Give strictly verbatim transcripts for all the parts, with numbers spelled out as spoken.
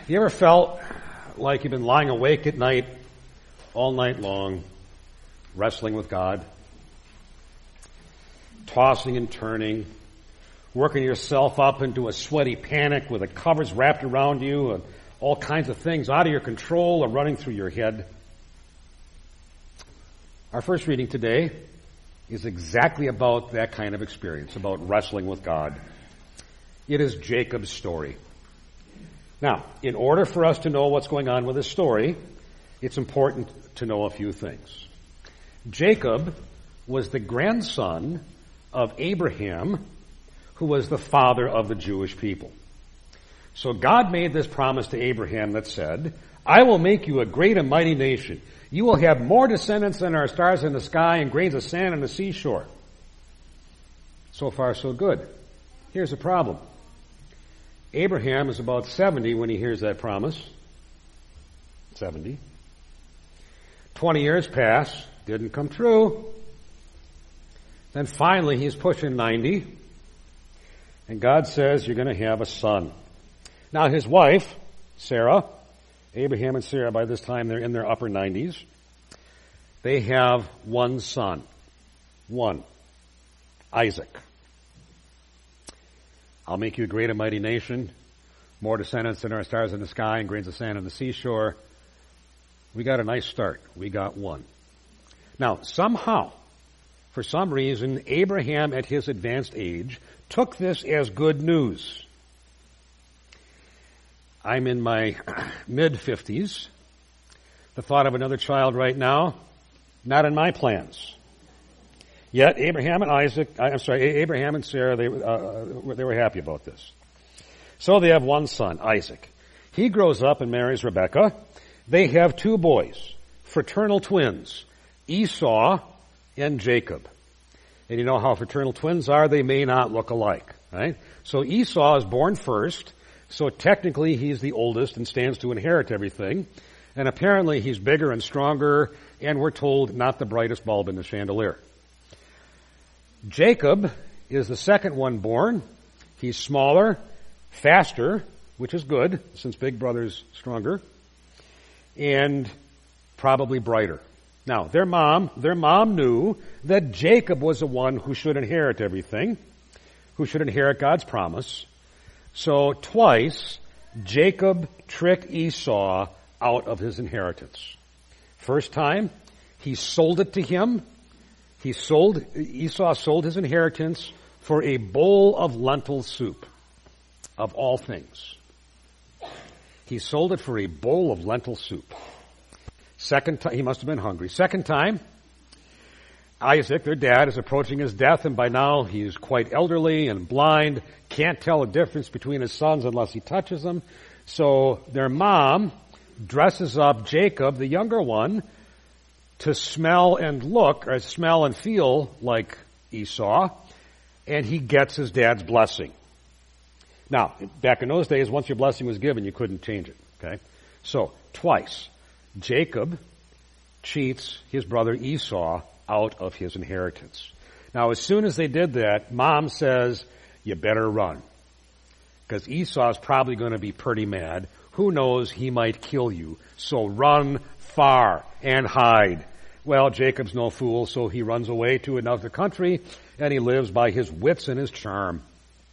You ever felt like you've been lying awake at night, all night long, wrestling with God? Tossing and turning, working yourself up into a sweaty panic with the covers wrapped around you and all kinds of things out of your control are running through your head. Our first reading today is exactly about that kind of experience, about wrestling with God. It is Jacob's story. Now, in order for us to know what's going on with this story, it's important to know a few things. Jacob was the grandson of Abraham, who was the father of the Jewish people. So God made this promise to Abraham that said, I will make you a great and mighty nation. You will have more descendants than our stars in the sky and grains of sand on the seashore. So far, so good. Here's the problem. Abraham is about seventy when he hears that promise. seventy. Twenty years pass, didn't come true. Then finally he's pushing ninety. And God says, you're going to have a son. Now his wife, Sarah, Abraham and Sarah, by this time they're in their upper nineties. They have one son. One. Isaac. I'll make you a great and mighty nation, more descendants than our stars in the sky and grains of sand on the seashore. We got a nice start. We got one. Now, somehow, for some reason, Abraham at his advanced age took this as good news. I'm in my mid-fifties. The thought of another child right now, not in my plans. Yet Abraham and Isaac, I'm sorry, Abraham and Sarah, they, uh, they were happy about this. So they have one son, Isaac. He grows up and marries Rebekah. They have two boys, fraternal twins, Esau and Jacob. And you know how fraternal twins are? They may not look alike, right? So Esau is born first, so technically he's the oldest and stands to inherit everything. And apparently he's bigger and stronger, and we're told not the brightest bulb in the chandelier. Jacob is the second one born. He's smaller, faster, which is good, since big brother's stronger, and probably brighter. Now, their mom, their mom knew that Jacob was the one who should inherit everything, who should inherit God's promise. So twice, Jacob tricked Esau out of his inheritance. First time, he sold it to him. He sold, Esau sold his inheritance for a bowl of lentil soup, of all things. He sold it for a bowl of lentil soup. Second time, he must have been hungry. Second time, Isaac, their dad, is approaching his death, and by now he's quite elderly and blind, can't tell the difference between his sons unless he touches them. So their mom dresses up Jacob, the younger one, to smell and look, or smell and feel like Esau, and he gets his dad's blessing. Now, back in those days, once your blessing was given, you couldn't change it, okay? So, twice, Jacob cheats his brother Esau out of his inheritance. Now, as soon as they did that, Mom says, you better run, because Esau's probably going to be pretty mad. Who knows, he might kill you. So run far and hide. Well, Jacob's no fool, so he runs away to another country, and he lives by his wits and his charm.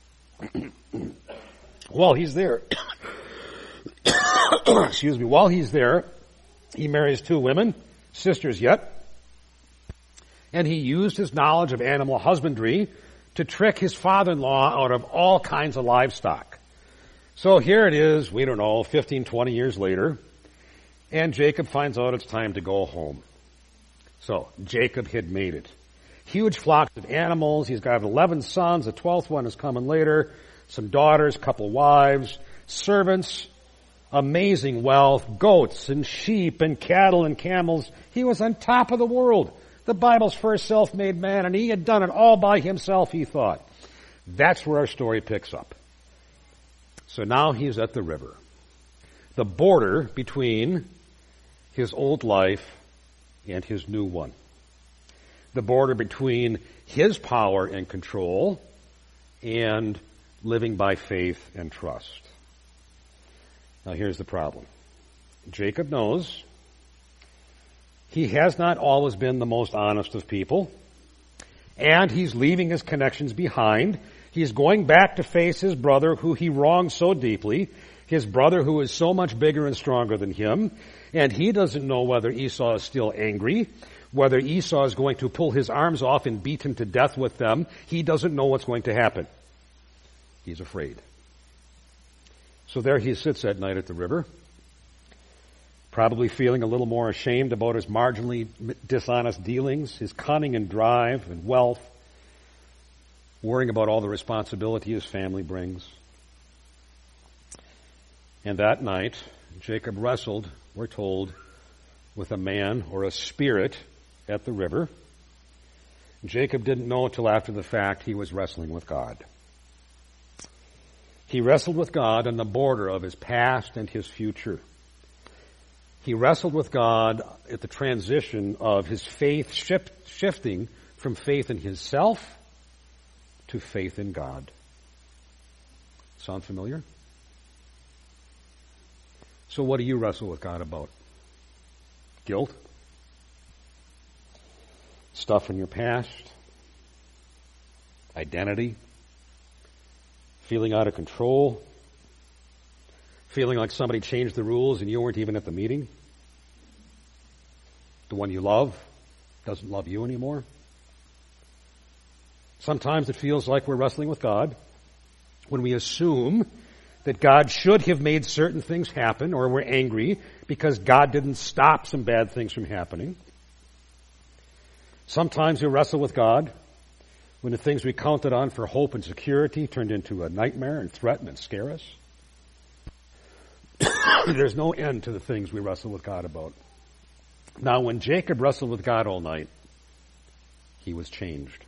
While he's there, excuse me, while he's there, he marries two women, sisters yet, and he used his knowledge of animal husbandry to trick his father-in-law out of all kinds of livestock. So here it is, we don't know, fifteen, twenty years later, and Jacob finds out it's time to go home. So, Jacob had made it. Huge flocks of animals. He's got eleven sons. The twelfth one is coming later. Some daughters, couple wives, servants, amazing wealth, goats and sheep and cattle and camels. He was on top of the world. The Bible's first self-made man, and he had done it all by himself, he thought. That's where our story picks up. So now he's at the river. The border between his old life and his new one. The border between his power and control and living by faith and trust. Now here's the problem. Jacob knows he has not always been the most honest of people, and he's leaving his connections behind. He's going back to face his brother who he wronged so deeply, his brother who is so much bigger and stronger than him, and he doesn't know whether Esau is still angry, whether Esau is going to pull his arms off and beat him to death with them. He doesn't know what's going to happen. He's afraid. So there he sits that night at the river, probably feeling a little more ashamed about his marginally dishonest dealings, his cunning and drive and wealth, worrying about all the responsibility his family brings. And that night, Jacob wrestled, we're told, with a man or a spirit at the river. Jacob didn't know until after the fact he was wrestling with God. He wrestled with God on the border of his past and his future. He wrestled with God at the transition of his faith shift, shifting from faith in himself to faith in God. Sound familiar? So what do you wrestle with God about? Guilt? Stuff in your past? Identity? Feeling out of control? Feeling like somebody changed the rules and you weren't even at the meeting? The one you love doesn't love you anymore? Sometimes it feels like we're wrestling with God when we assume that God should have made certain things happen, or we're angry because God didn't stop some bad things from happening. Sometimes we wrestle with God when the things we counted on for hope and security turned into a nightmare and threaten and scare us. There's no end to the things we wrestle with God about. Now, when Jacob wrestled with God all night, he was changed.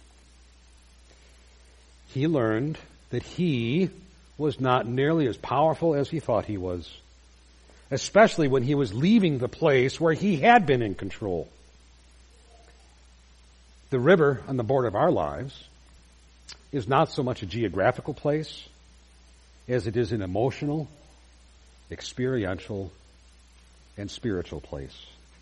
He learned that he was not nearly as powerful as he thought he was, especially when he was leaving the place where he had been in control. The river on the border of our lives is not so much a geographical place as it is an emotional, experiential, and spiritual place.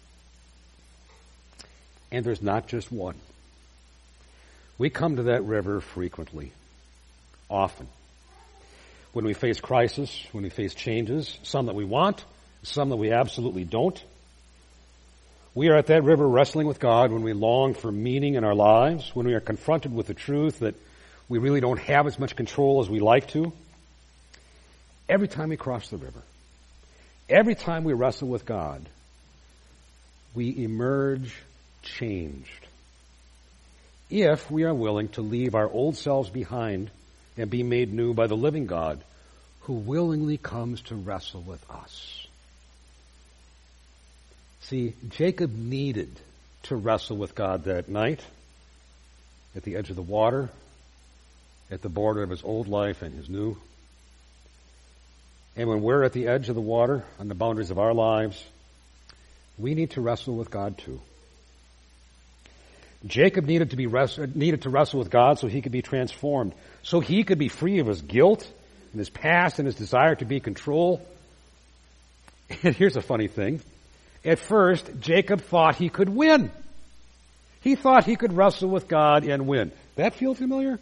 And there's not just one. We come to that river frequently, often. When we face crisis, when we face changes, some that we want, some that we absolutely don't. We are at that river wrestling with God when we long for meaning in our lives, when we are confronted with the truth that we really don't have as much control as we like to. Every time we cross the river, every time we wrestle with God, we emerge changed. If we are willing to leave our old selves behind and be made new by the living God who willingly comes to wrestle with us. See, Jacob needed to wrestle with God that night at the edge of the water, at the border of his old life and his new. And when we're at the edge of the water, on the boundaries of our lives, we need to wrestle with God too. Jacob needed to be wrestle, needed to wrestle with God so he could be transformed, so he could be free of his guilt and his past and his desire to be in control. And here's a funny thing. At first, Jacob thought he could win. He thought he could wrestle with God and win. That feel familiar?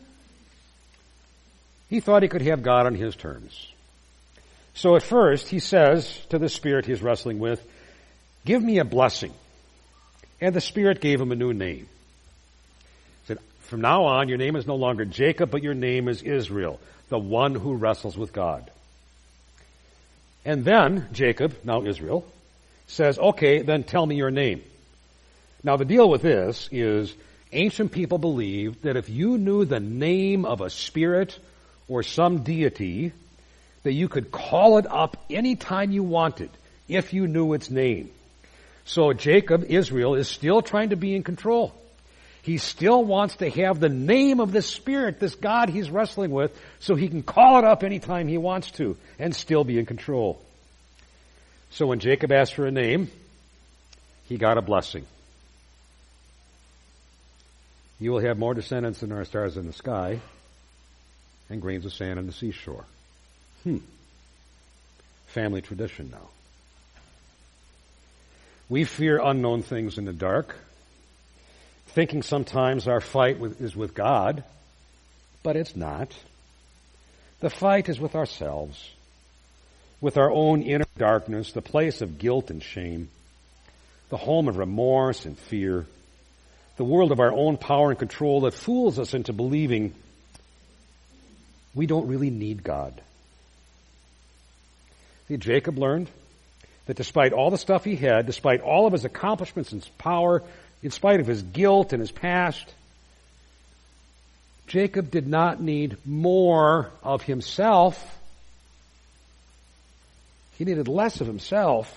He thought he could have God on his terms. So at first, he says to the spirit he's wrestling with, "Give me a blessing." And the spirit gave him a new name. He said, "From now on, your name is no longer Jacob, but your name is Israel, the one who wrestles with God." And then Jacob, now Israel, says, "Okay, then tell me your name." Now the deal with this is ancient people believed that if you knew the name of a spirit or some deity, that you could call it up any time you wanted if you knew its name. So Jacob, Israel, is still trying to be in control. He still wants to have the name of this spirit, this God he's wrestling with, so he can call it up anytime he wants to and still be in control. So when Jacob asked for a name, he got a blessing. "You will have more descendants than our stars in the sky and grains of sand on the seashore." Hmm. family tradition now. We fear unknown things in the dark, thinking sometimes our fight with, is with God, but it's not. The fight is with ourselves, with our own inner darkness, the place of guilt and shame, the home of remorse and fear, the world of our own power and control that fools us into believing we don't really need God. See, Jacob learned that despite all the stuff he had, despite all of his accomplishments and his power, in spite of his guilt and his past, Jacob did not need more of himself. He needed less of himself,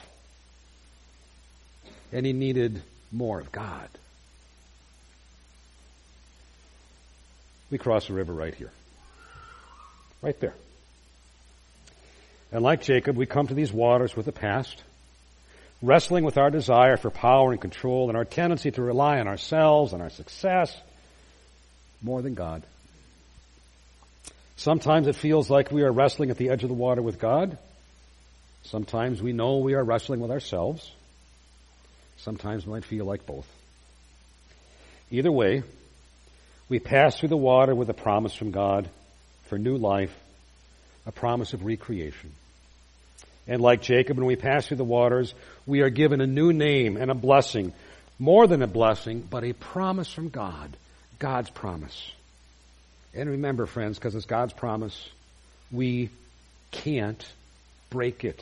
and he needed more of God. We cross the river right here. Right there. And like Jacob, we come to these waters with the past, wrestling with our desire for power and control and our tendency to rely on ourselves and our success more than God. Sometimes it feels like we are wrestling at the edge of the water with God. Sometimes we know we are wrestling with ourselves. Sometimes it might feel like both. Either way, we pass through the water with a promise from God for new life, a promise of recreation. And like Jacob, when we pass through the waters, we are given a new name and a blessing. More than a blessing, but a promise from God. God's promise. And remember, friends, because it's God's promise, we can't break it.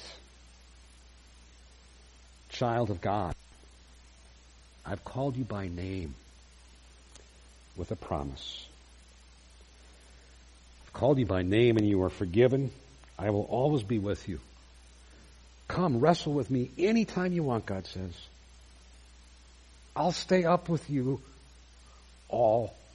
Child of God, I've called you by name with a promise. I've called you by name and you are forgiven. I will always be with you. Come, wrestle with me anytime you want, God says. I'll stay up with you all